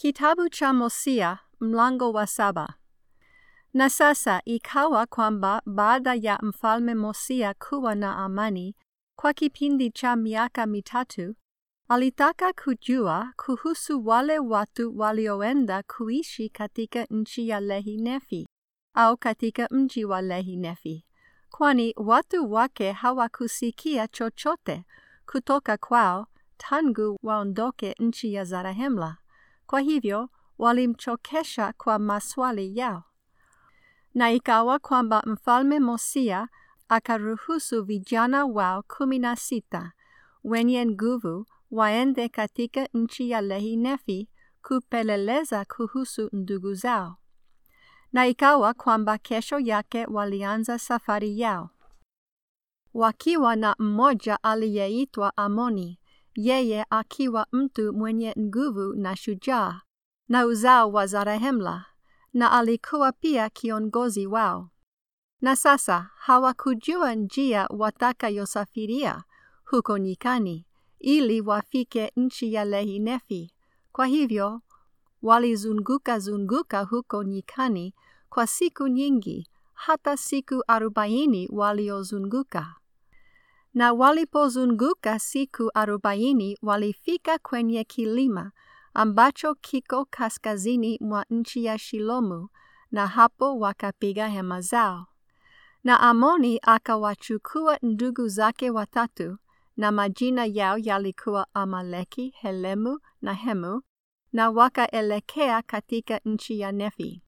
Kitabu cha Hosea mlango wa 7. Na sasa ikawa kwamba baada ya mfalme Hosea kuwa na amani kwa kipindi cha miaka 3, alitaka kujua kuhusu wale watu walioenda kuishi katika nchi ya Lehi-Nefi au katika mji wa Lehi-Nefi, kwani watu wake hawakusikia chochote kutoka kwao tangu waondoke nchi ya Zarahemla. Kwa hivyo walimchokesha kwa maswali yao. Na ikawa kwamba mfalme Hosea akaruhusu vijana wao 16 wenye nguvu waende katika nchi ya Lehi-Nefi kupeleleza kuhusu ndugu zao. Na ikawa kwamba kesho yake walianza safari yao, wakiwa na mmoja aliyeitwa Amoni, yeye akiwa mtu mwenye nguvu na shujaa na uzao wa Zarahemla, na alikuwa pia kiongozi wao. Na sasa hawakujua njia watakayosafiria huko nyikani ili wafike nchi ya Lehi-Nefi. Kwa hivyo walizunguka huko nyikani kwa siku nyingi, hata siku 40 waliozunguka. Na walipozunguka siku 40 walifika kwenye kilima ambacho kiko kaskazini mwa nchi ya Shilomu, na hapo wakapiga hema zao. Na Amoni akawachukua ndugu zake 3, na majina yao yalikuwa Amaleki, Helemu na Hemu, na wakaelekea katika nchi ya Nefi.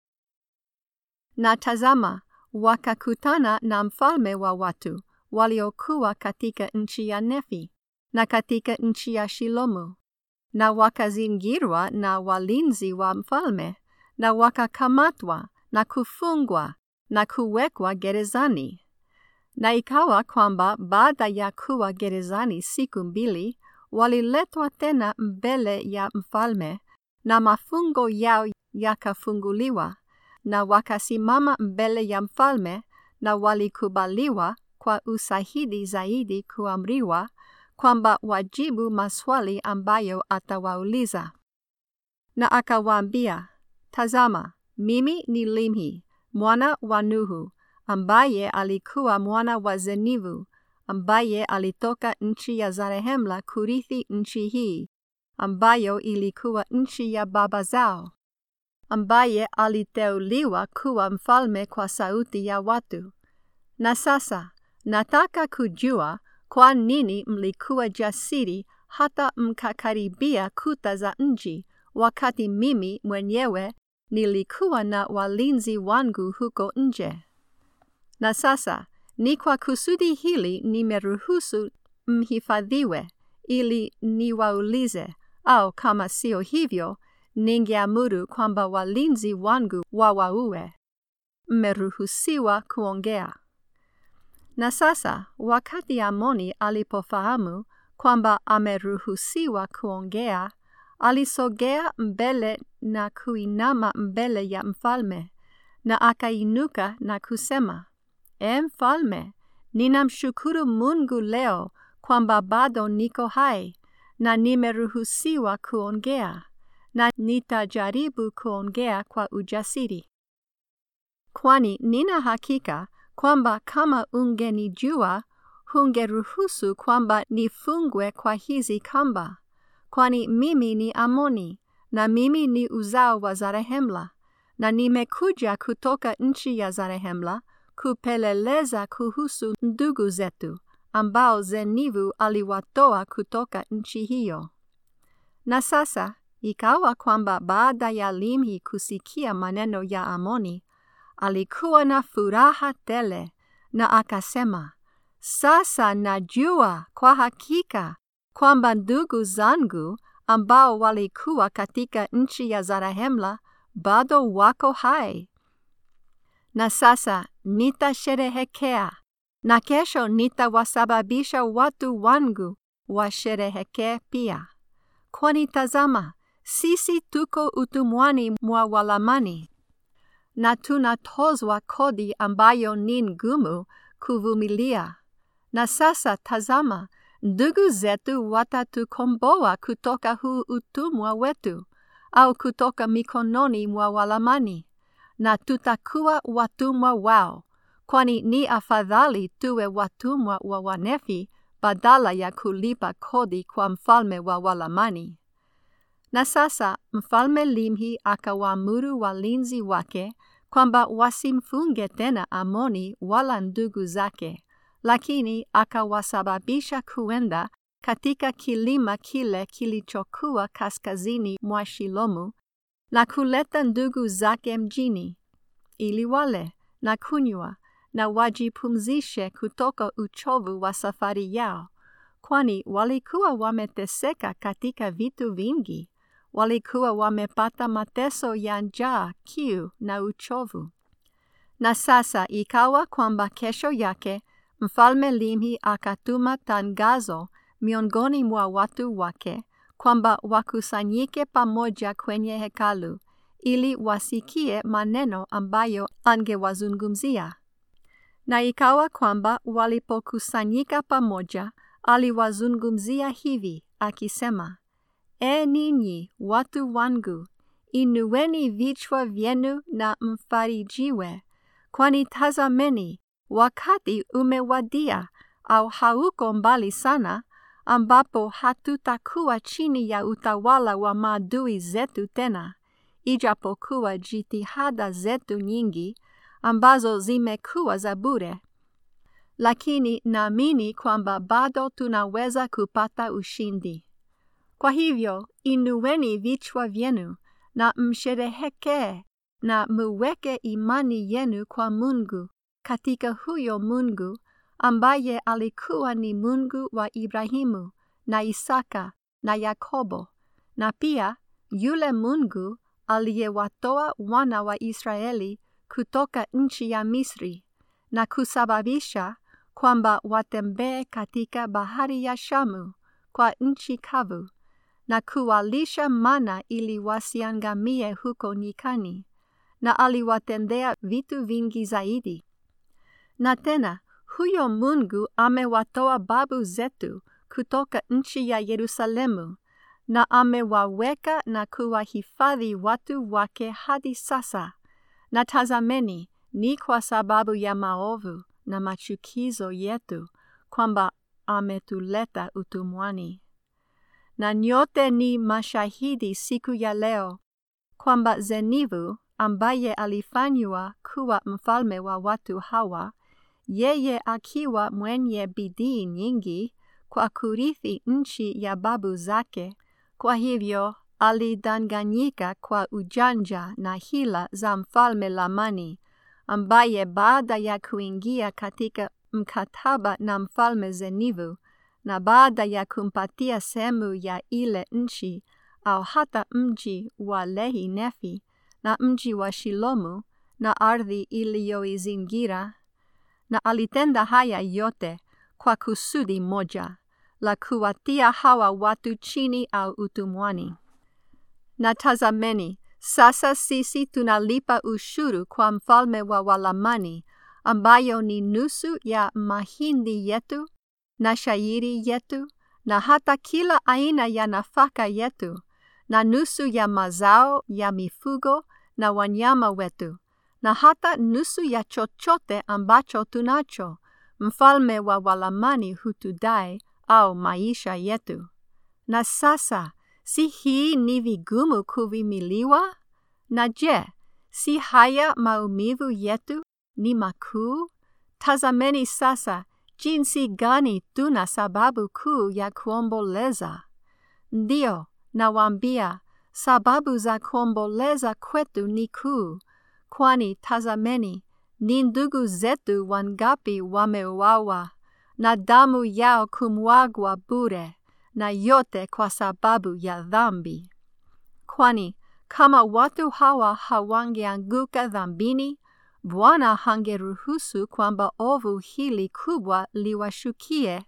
Na tazama, wakakutana na mfalme wa watu waliokuwa katika nchi ya Nefi na katika nchi ya Shilomu, na wakazingirwa na walinzi wa mfalme, na wakakamatwa na kufungwa na kuwekwa gerezani. Na ikawa kwamba baada ya kuwa gerezani siku 2, waliletwa tena mbele ya mfalme, na mafungo yao yakafunguliwa, na wakasimama mbele ya mfalme, na walikubaliwa kwa ushahidi zaidi kuamriwa kwamba wajibu maswali ambayo atawauliza. Na akawaambia, tazama, mimi ni Limhi, mwana wa Nuhu, ambaye alikuwa mwana wa Zenivu, ambaye alitoka nchi ya Zarahemla kurithi nchi hii, ambayo ilikuwa nchi ya baba zao, ambaye aliteuliwa kuwa mfalme kwa sauti ya watu. Na sasa nataka kujua kwa nini mlikuwa jasiri hata mkakaribia kuta za mji, wakati mimi mwenyewe nilikuwa na walinzi wangu huko nje. Na sasa ni kwa kusudi hili nimeruhusu mhifadhiwe, ili niwaulize, au kama sio hivyo, ningeamuru kwamba walinzi wangu wawaue. Mmeruhusiwa kuongea. Na sasa wakati Amoni alipofahamu kwamba ameruhusiwa kuongea, alisogea mbele na kuinama mbele ya mfalme, na akainuka na kusema, Mfalme, ninamshukuru Mungu leo kwamba bado niko hai, na nimeruhusiwa kuongea, na nitajaribu kuongea kwa ujasiri. Kwani nina hakika kwamba kama ungenijua, hungeruhusu kwamba nifungwe kwa hizi kamba, kwani mimi ni Amoni, na mimi ni uzao wa Zarahemla, na nimekuja kutoka nchi ya Zarahemla kupeleleza kuhusu ndugu zetu, ambao Zenivu aliwatoa kutoka nchi hiyo. Na sasa ikawa kwamba baada ya Limhi kusikia maneno ya Amoni, alikuwa na furaha tele, na akasema, sasa najua kwa hakika kwamba ndugu zangu ambao walikuwa katika nchi ya Zarahemla bado wako hai. Na sasa nitasherehekea, na kesho nitawasababisha watu wangu washerehekee pia. Kwani tazama, sisi tuko utumwani mwa Walamani, na tunatozwa kodi ambayo ni ngumu kuvumilia. Na sasa tazama, ndugu zetu watatukomboa kutoka huu utumwa wetu, au kutoka mikononi mwa walamani? Na tutakuwa watumwa wao, kwani ni afadhali tuwe watumwa wa Wanefi badala ya kulipa kodi kwa mfalme wa Walamani. Na sasa Mfalme Limhi akawaamuru walinzi wake kwamba wasimfunge tena Amoni wala ndugu zake, lakini akawasababisha kuenda katika kilima kile kilichokuwa kaskazini mwa Shilomu na kuleta ndugu zake mjini, ili wale na kunywa na wajipumzishe kutoka uchovu wa safari yao, kwani walikuwa wameteseka katika vitu vingi. Walikuwa wamepata mateso ya njaa, kiu na uchovu. Na sasa ikawa kwamba kesho yake Mfalme Limhi akatuma tangazo miongoni mwa watu wake kwamba wakusanyike pamoja kwenye hekalu ili wasikie maneno ambayo angewazungumzia. Na ikawa kwamba walipokusanyika pamoja, aliwazungumzia hivi akisema, ninyi watu wangu, inueni vichwa vyenu na mfarijiwe, kwani tazameni, wakati umewadia au hauko mbali sana, ambapo hatutakuwa chini ya utawala wa maadui zetu tena, ijapokuwa jitihada zetu nyingi ambazo zimekuwa za bure. Lakini naamini kwamba bado tunaweza kupata ushindi. Kwa hivyo, inueni vichwa vyenu na msherehekee na muweke imani yenu kwa Mungu, katika huyo Mungu ambaye alikuwa ni Mungu wa Ibrahimu na Isaka na Yakobo, na pia yule Mungu aliyewatoa wana wa Israeli kutoka nchi ya Misri na kusababisha kwamba watembee katika bahari ya Shamu kwa nchi kavu, na kuwalisha mana ili wasiangamie huko nyikani, na aliwatendea vitu vingi zaidi. Na tena huyo Mungu amewatoa babu zetu kutoka nchi ya Yerusalemu, na amewaweka na kuwahifadhi watu wake hadi sasa. Na tazameni, ni kwa sababu ya maovu na machukizo yetu kwamba ametuleta utumwani. Na nyote ni mashahidi siku ya leo kwamba Zenivu, ambaye alifanywa kuwa mfalme wa watu hawa, yeye akiwa mwenye bidii nyingi kwa kurithi nchi ya babu zake, kwa hivyo alidanganyika kwa ujanja na hila za mfalme Lamani, ambaye baada ya kuingia katika mkataba na mfalme Zenivu, na baada ya kumpatia sehemu ya ile nchi au hata mji wa Lehi Nefi na mji wa Shilomu na ardhi iliyoizingira, na alitenda haya yote kwa kusudi moja, la kuwatia hawa watu chini au utumwani. Na tazameni, sasa sisi tunalipa ushuru kwa mfalme wa Walamani, ambayo ni nusu ya mahindi yetu na shayiri yetu, na hata kila aina ya nafaka yetu, na nusu ya mazao ya mifugo na wanyama wetu, na hata nusu ya chochote ambacho tunacho, mfalme wa Walamani hutudai au maisha yetu. Na sasa, si hii ni vigumu kuvimiliwa? Na je, si haya maumivu yetu ni makuu? Tazameni sasa, jinsi gani tuna sababu kuu ya kuomboleza. Ndio, nawaambia, sababu za kuomboleza kwetu ni kuu, kwani tazameni, ni ndugu zetu wangapi wameuawa, na damu yao kumwagwa bure, na yote kwa sababu ya dhambi. Kwani kama watu hawa hawangeanguka dhambini, Bwana hangeruhusu kwamba ovu hili kubwa liwashukie.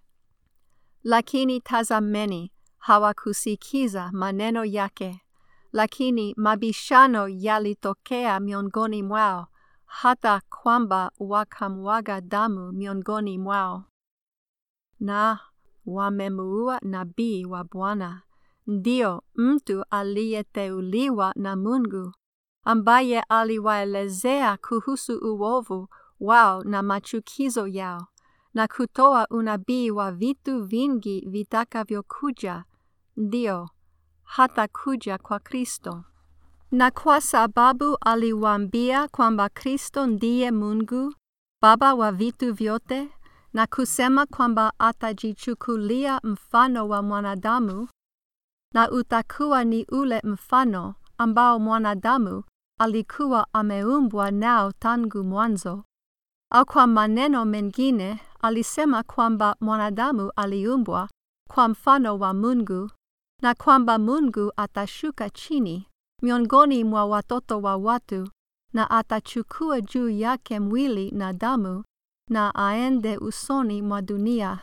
Lakini tazameni, hawakusikiza maneno yake, lakini mabishano yalitokea miongoni mwao, hata kwamba wakamwaga damu miongoni mwao. Na wamemuua nabii wa Bwana, ndio mtu aliyeteuliwa na Mungu, ambaye aliwaelezea kuhusu uovu wao na machukizo yao, na kutoa unabii wa vitu vingi vitakavyokuja, ndio hata kuja kwa Kristo. Na kwa sababu aliwaambia kwamba Kristo ndiye Mungu, Baba wa vitu vyote, na kusema kwamba atajichukulia mfano wa mwanadamu, na utakuwa ni ule mfano ambao mwanadamu alikuwa ameumbwa nao tangu mwanzo. Au kwa maneno mengine, alisema kwamba mwanadamu aliumbwa kwa mfano wa Mungu, na kwamba Mungu atashuka chini miongoni mwa watoto wa watu, na atachukua juu yake mwili na damu, na aende usoni mwa dunia.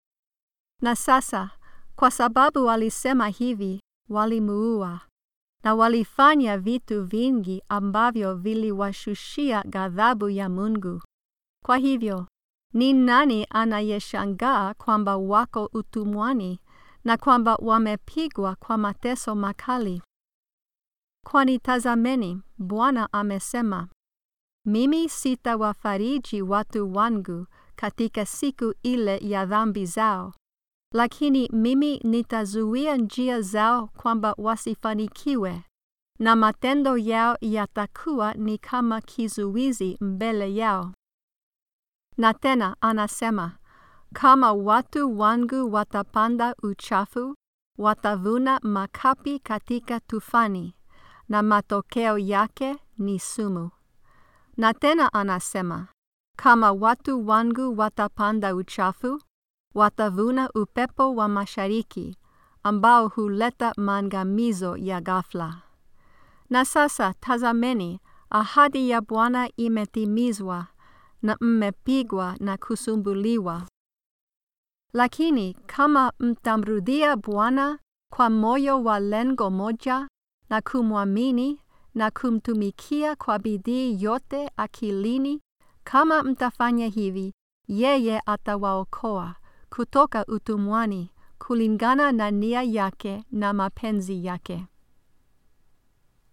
Na sasa, kwa sababu alisema hivi, walimuua, na walifanya vitu vingi ambavyo viliwashushia ghadhabu ya Mungu. Kwa hivyo, ni nani anayeshangaa kwamba wako utumwani na kwamba wamepigwa kwa mateso makali? Kwani tazameni, Bwana amesema, mimi sitawafariji watu wangu katika siku ile ya dhambi zao, lakini mimi nitazuia njia zao kwamba wasifanikiwe, na matendo yao yatakuwa ni kama kizuizi mbele yao. Na tena anasema, kama watu wangu watapanda uchafu, watavuna makapi katika tufani, na matokeo yake ni sumu. Na tena anasema, kama watu wangu watapanda uchafu, watavuna upepo wa mashariki, ambao huleta maangamizo ya ghafla. Na sasa tazameni, ahadi ya Bwana imetimizwa, na mmepigwa na kusumbuliwa. Lakini kama mtamrudia Bwana kwa moyo wa lengo moja, na kumwamini na kumtumikia kwa bidii yote akilini, kama mtafanya hivi, yeye atawaokoa kutoka utumwani kulingana na nia yake na mapenzi yake.